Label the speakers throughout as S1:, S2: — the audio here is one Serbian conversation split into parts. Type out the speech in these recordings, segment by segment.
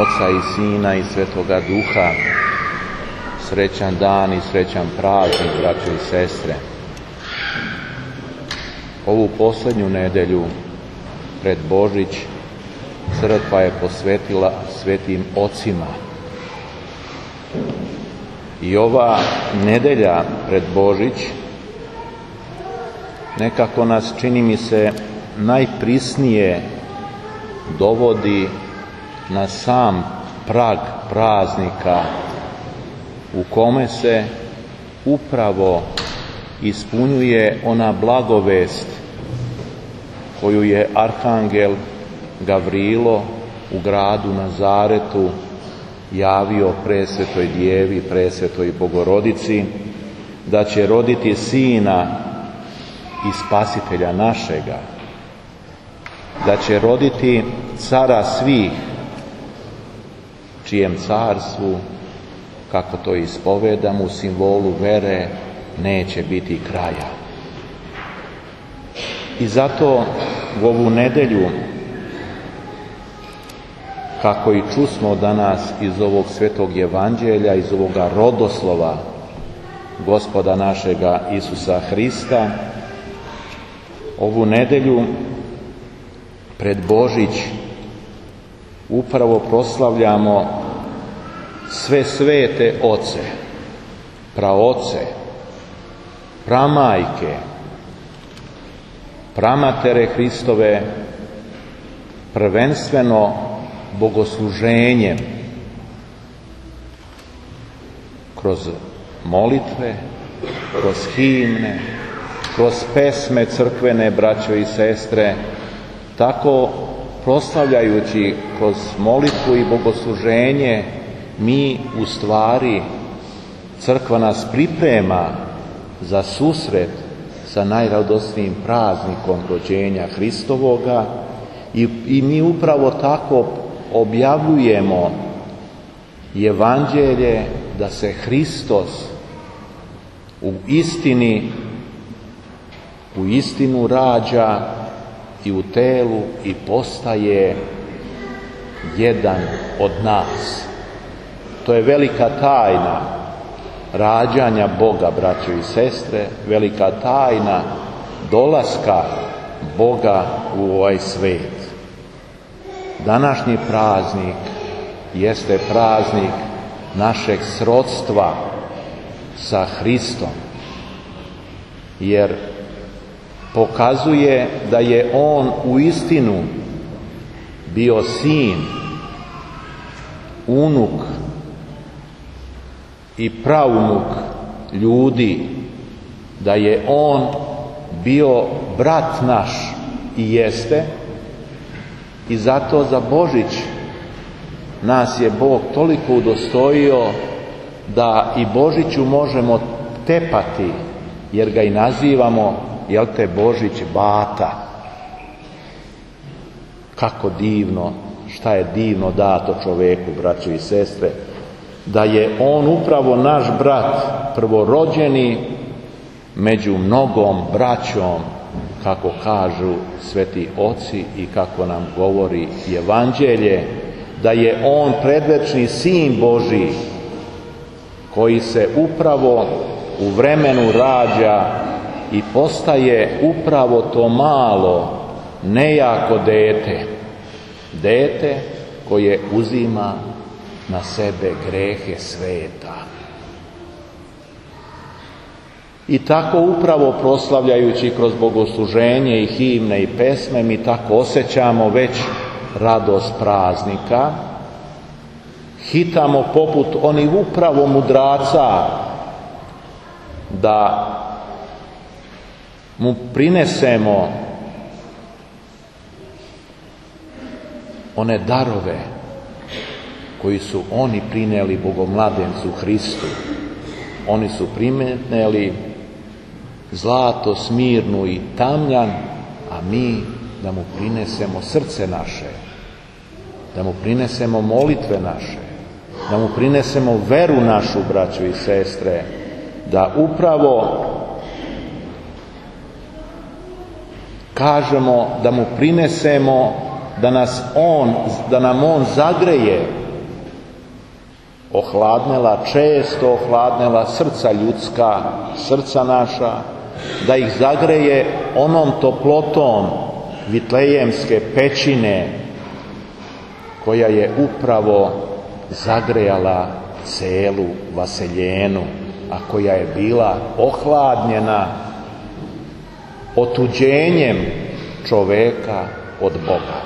S1: Oca i Sina i Svetoga Duha. Srećan dan i srećan praznik, braćo i sestre. Ovu posljednju nedjelju pred Božić crkva je posvetila svetim ocima. I ova nedjelja pred Božić nekako nas, čini mi se, najprisnije dovodi na sam prag praznika u kome se upravo ispunjuje ona blagovest koju je arhangel Gavrilo u gradu Nazaretu javio presvetoj djevi, presvetoj Bogorodici, da će roditi sina i spasitelja našega, da će roditi cara svih, čijem carstvu, kako to ispovedam u simbolu vere, neće biti kraja. I zato u ovu nedjelju, kako i čusmo danas iz ovog svetog evanđelja, iz ovoga rodoslova Gospoda našega Isusa Hrista, ovu nedjelju pred Božić upravo proslavljamo sve svete oce, praoce, pramajke, pramatere Hristove, prvenstveno bogosluženjem, kroz molitve, kroz himne, kroz pesme crkvene, braćo i sestre, tako proslavljajući kroz molitvu i bogosluženje, mi u stvari, crkva nas priprema za susret sa najradosnijim praznikom rođenja Hristovoga i mi upravo tako objavljujemo evanđelje da se Hristos u istinu rađa i u telu i postaje jedan od nas. To je velika tajna rađanja Boga, braćo i sestre, velika tajna dolaska Boga u ovaj svijet. Današnji praznik jeste praznik našeg srodstva sa Hristom, jer pokazuje da je On uistinu bio sin, unuk i praunuk ljudi, da je On bio brat naš i jeste, i zato za Božić nas je Bog toliko udostojio da i Božiću možemo tepati, jer ga i nazivamo, jel te, Božić bata. Kako divno, šta je divno dato čoveku, braćo i sestre, da je on upravo naš brat, prvorođeni među mnogom braćom, kako kažu sveti oci i kako nam govori evanđelje, da je on predvečni sin Božji, koji se upravo u vremenu rađa i postaje upravo to malo, nejako dete koje uzima na sebe grehe sveta. I tako upravo proslavljajući kroz bogosluženje i himne i pesme, mi tako osjećamo već radost praznika, hitamo poput onih upravo mudraca da mu prinesemo one darove koji su oni prinijeli Bogomladencu Hristu. Oni su prinijeli zlato, smirnu i tamjan, a mi da mu prinesemo srce naše, da mu prinesemo molitve naše, da mu prinesemo veru našu, braćo i sestre, da upravo kažemo, da mu prinesemo da nam on zagreje ohladnela, često ohladnela srca ljudska, srca naša, da ih zagreje onom toplotom vitlejemske pećine koja je upravo zagrejala celu vaseljenu, a koja je bila ohladnjena otuđenjem čoveka od Boga.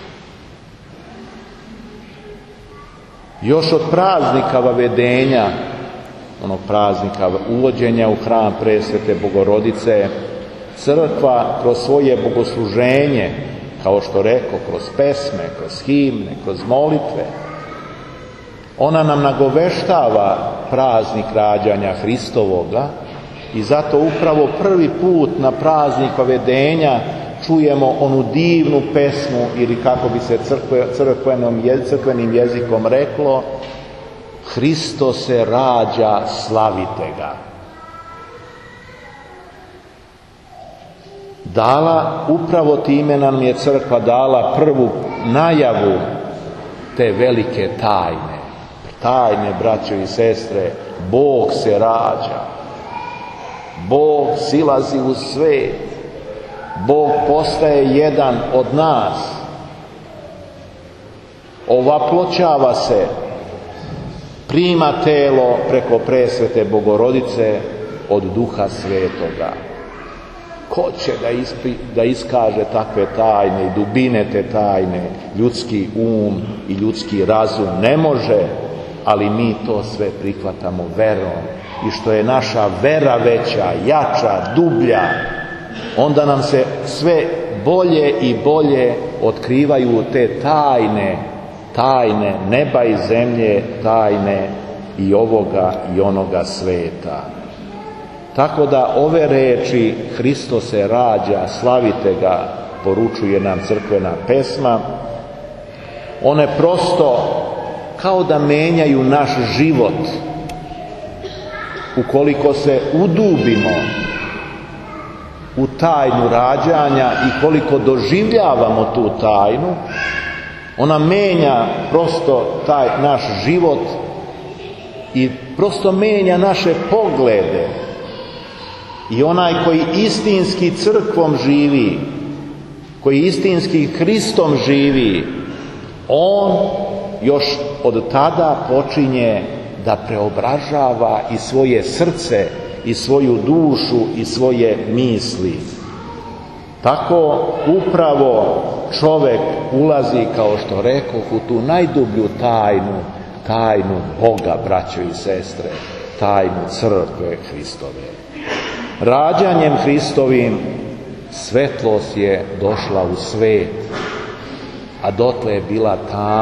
S1: Još od praznika vavedenja, onog praznika uvođenja u hram Presvete Bogorodice, crkva kroz svoje bogosluženje, kao što rekao, kroz pesme, kroz himne, kroz molitve, ona nam nagoveštava praznik rađanja Hristovoga i zato upravo prvi put na praznik vavedenja čujemo onu divnu pesmu, ili kako bi se crkvenim jezikom reklo, Hristo se rađa, slavite ga. Upravo time nam je crkva dala prvu najavu te velike tajne. Tajne, braćo i sestre, Bog se rađa. Bog silazi u svet. Bog postaje jedan od nas. Ovaploćava se, prima telo preko Presvete Bogorodice od Duha Svetoga. Ko će da iskaže takve tajne i dubine te tajne? Ljudski um i ljudski razum ne može, ali mi to sve prihvatamo verom. I što je naša vera veća, jača, dublja, onda nam se sve bolje i bolje otkrivaju te tajne neba i zemlje, tajne i ovoga i onoga sveta. Tako da ove reči Hristo se rađa, slavite ga, poručuje nam crkvena pesma. One prosto kao da menjaju naš život. Ukoliko se udubimo u tajnu rađanja i koliko doživljavamo tu tajnu, ona menja prosto taj naš život i prosto menja naše poglede. I onaj koji istinski crkvom živi, koji istinski Hristom živi, on još od tada počinje da preobražava i svoje srce, i svoju dušu, i svoje misli. Tako upravo čovek ulazi, kao što rekoh, u tu najdublju tajnu Boga, braćo i sestre, tajnu crkve Hristove. Rađanjem Hristovim svetlost je došla u svet, a dotle je bila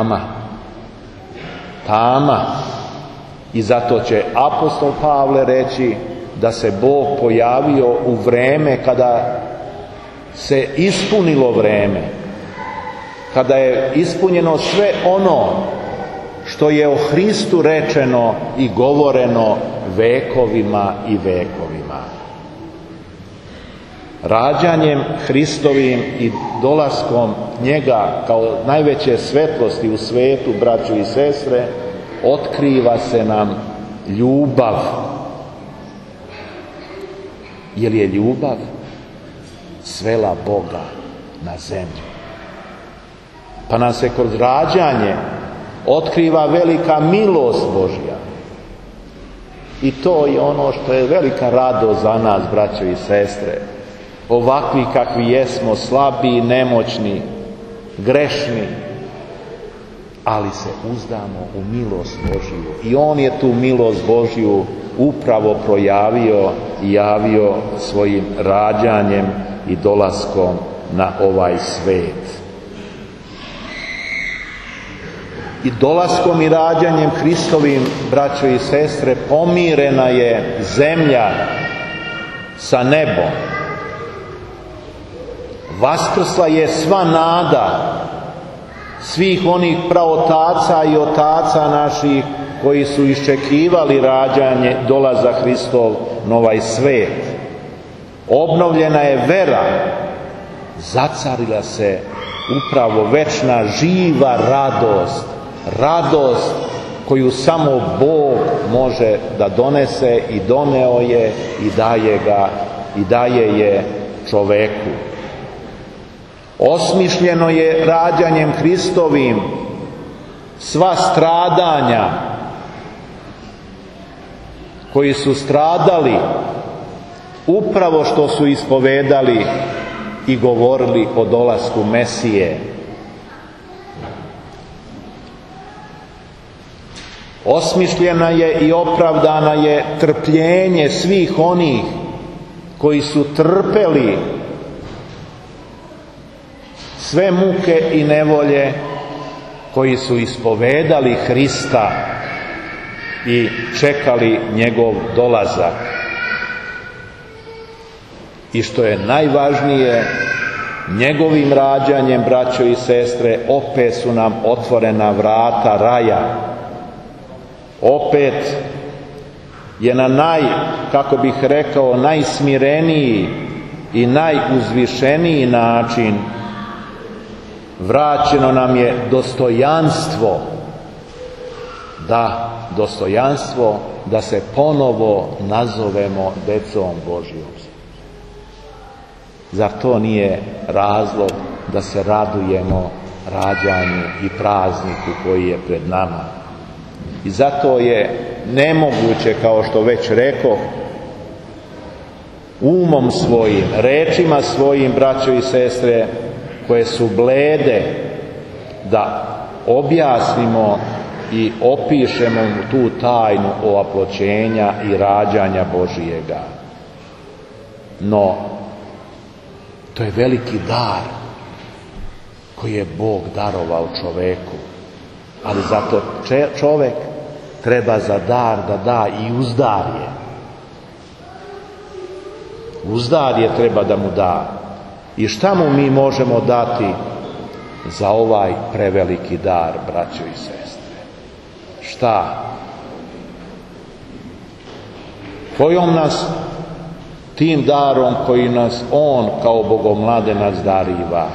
S1: tama. I zato će apostol Pavle reći da se Bog pojavio u vreme kada se ispunilo vreme, kada je ispunjeno sve ono što je o Hristu rečeno i govoreno vekovima i vekovima. Rađanjem Hristovim i dolaskom njega kao najveće svetlosti u svetu, braćo i sestre, otkriva se nam ljubav. Jer je ljubav svela Boga na zemlju. Pa nam se kroz rađanje otkriva velika milost Božja. I to je ono što je velika radost za nas, braćo i sestre. Ovakvi kakvi jesmo, slabi, nemoćni, grešni, ali se uzdamo u milost Božju. I on je tu milost Božju upravo projavio i javio svojim rađanjem i dolaskom na ovaj svet. I dolaskom i rađanjem Hristovim, braćo i sestre, pomirena je zemlja sa nebom. Vaskrsla je sva nada svih onih praotaca i otaca naših koji su iščekivali rađanje, dolazak Hristov na ovaj svet. Obnovljena je vera, zacarila se upravo večna živa radost koju samo Bog može da donese i doneo je i daje je čoveku. Osmišljeno je rađanjem Hristovim sva stradanja koji su stradali upravo što su ispovedali i govorili o dolasku Mesije. Osmišljena je i opravdana je trpljenje svih onih koji su trpeli sve muke i nevolje, koji su ispovedali Hrista i čekali njegov dolazak. I što je najvažnije, njegovim rađanjem, braćo i sestre, opet su nam otvorena vrata raja. Opet je na najsmireniji i najuzvišeniji način vraćeno nam je dostojanstvo, da se ponovo nazovemo decom Božjom. Zar to nije razlog da se radujemo rađanju i prazniku koji je pred nama? I zato je nemoguće, kao što već rekoh, umom svojim, rečima svojim, braćo i sestre, koje su blede, da objasnimo i opišemo tu tajnu oaploćenja i rađanja Božijega. No, to je veliki dar koji je Bog darovao čoveku, ali zato čovek treba za dar da da i uzdarje. Uzdarje treba da mu da. I šta mu mi možemo dati za ovaj preveliki dar, braćo i sestre? Šta? Kojom nas tim darom koji nas on kao bogomladenac dariva?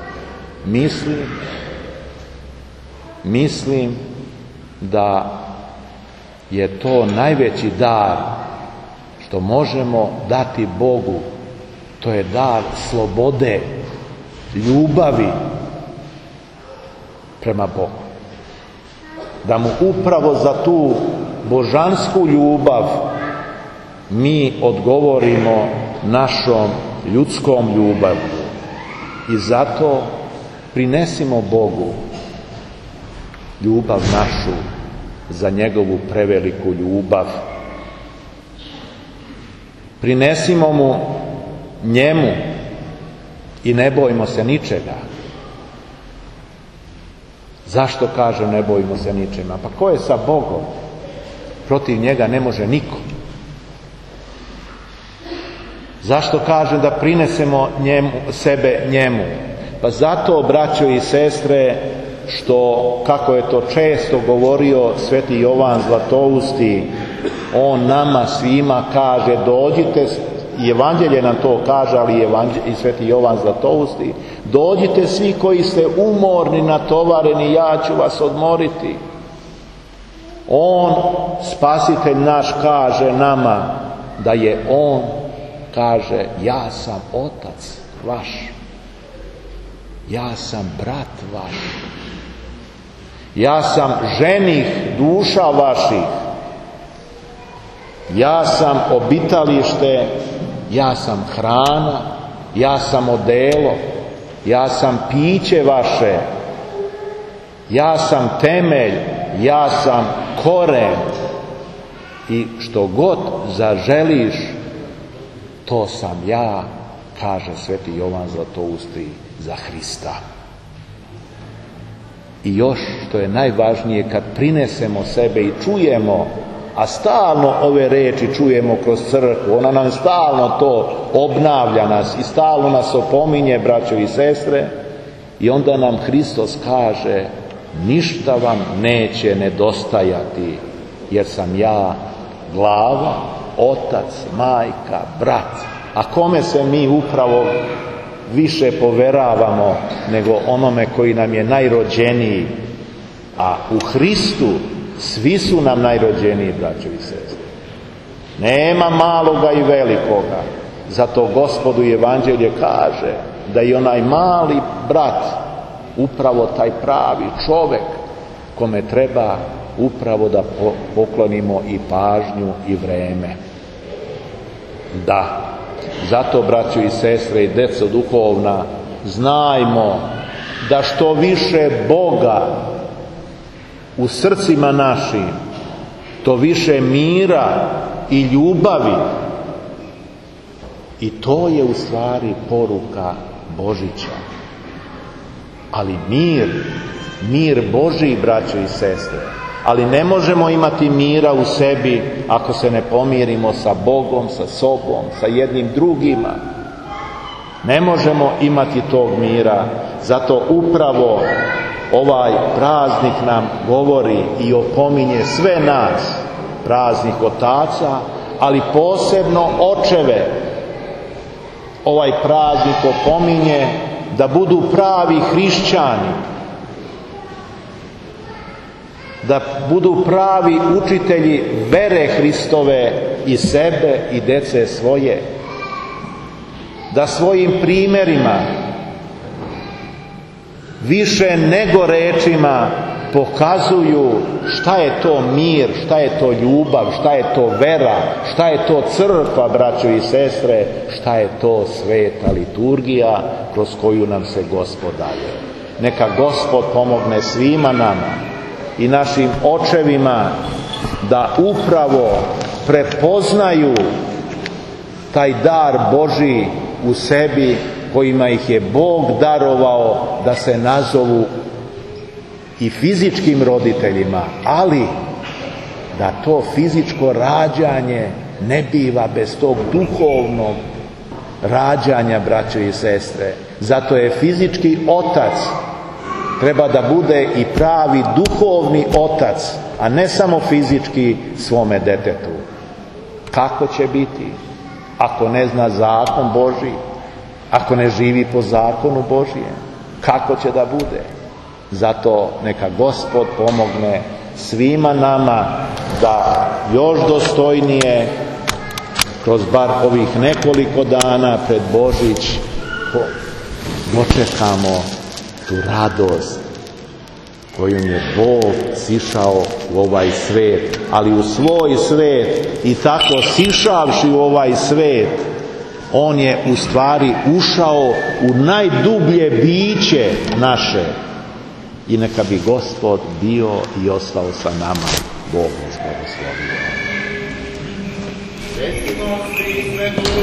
S1: Mislim da je to najveći dar što možemo dati Bogu. To je dar slobode, ljubavi prema Bogu. Da mu upravo za tu božansku ljubav mi odgovorimo našom ljudskom ljubavlju. I zato prinesimo Bogu ljubav našu za njegovu preveliku ljubav. Prinesimo mu njemu i ne bojimo se ničega. Zašto kažem ne bojimo se ničega? Pa ko je sa Bogom? Protiv njega ne može niko. Zašto kažem da prinesemo sebe njemu? Pa zato, braćo i sestre, što, kako je to često govorio sveti Jovan Zlatousti, on nama svima kaže, dođite, i Evanđelje nam to kaže, ali i sveti Jovan Zlatousti, dođite svi koji ste umorni, natovareni, ja ću vas odmoriti. On, Spasitelj naš, kaže nama da je on, kaže, ja sam otac vaš, ja sam brat vaš, ja sam ženih duša vaših, ja sam obitalište, ja sam hrana, ja sam odelo, ja sam piće vaše, ja sam temelj, ja sam koren i što god zaželiš, to sam ja, kaže sveti Jovan Zlatousti za Hrista. I još što je najvažnije, kad prinesemo sebe i čujemo, a stalno ove reči čujemo kroz crkvu, ona nam stalno to obnavlja nas i stalno nas opominje, braćo i sestre, i onda nam Hristos kaže, ništa vam neće nedostajati, jer sam ja glava, otac, majka, brat. A kome se mi upravo više poveravamo nego onome koji nam je najrođeniji? A u Hristu Svi su nam najrođeniji, braćo i sestre. Nema maloga i velikoga. Zato Gospodu i Evanđelje kaže da i onaj mali brat, upravo taj pravi čovek, kome treba upravo da poklonimo i pažnju i vreme. Da, zato, braćo i sestre i deco duhovna, znajmo da što više Boga u srcima našim, to više mira i ljubavi. I to je u stvari poruka Božića. Ali mir Božji, braćo i sestre. Ali ne možemo imati mira u sebi ako se ne pomirimo sa Bogom, sa sobom, sa jednim drugima. Ne možemo imati tog mira. Zato upravo ovaj praznik nam govori i opominje sve nas, praznik otaca, ali posebno očeve. Ovaj praznik opominje da budu pravi hrišćani, da budu pravi učitelji vere Hristove i sebe i dece svoje, da svojim primjerima više nego rečima pokazuju šta je to mir, šta je to ljubav, šta je to vera, šta je to crkva, braćo i sestre, šta je to sveta liturgija kroz koju nam se Gospod daje. Neka Gospod pomogne svima nama i našim očevima da upravo prepoznaju taj dar Božji u sebi, kojima ih je Bog darovao da se nazovu i fizičkim roditeljima, ali da to fizičko rađanje ne biva bez tog duhovnog rađanja, braćo i sestre. Zato je fizički otac treba da bude i pravi duhovni otac, a ne samo fizički svome detetu. Kako će biti ako ne zna zakon Božji, ako ne živi po zakonu Božjem? Kako će da bude? Zato neka Gospod pomogne svima nama da još dostojnije kroz bar ovih nekoliko dana pred Božić dočekamo tu radost kojom je Bog sišao u ovaj svet, ali u svoj svet i tako sišavši u ovaj svet, on je u stvari ušao u najdublje biće naše. I neka bi Gospod bio i ostao sa nama. Bog nas blagoslovio.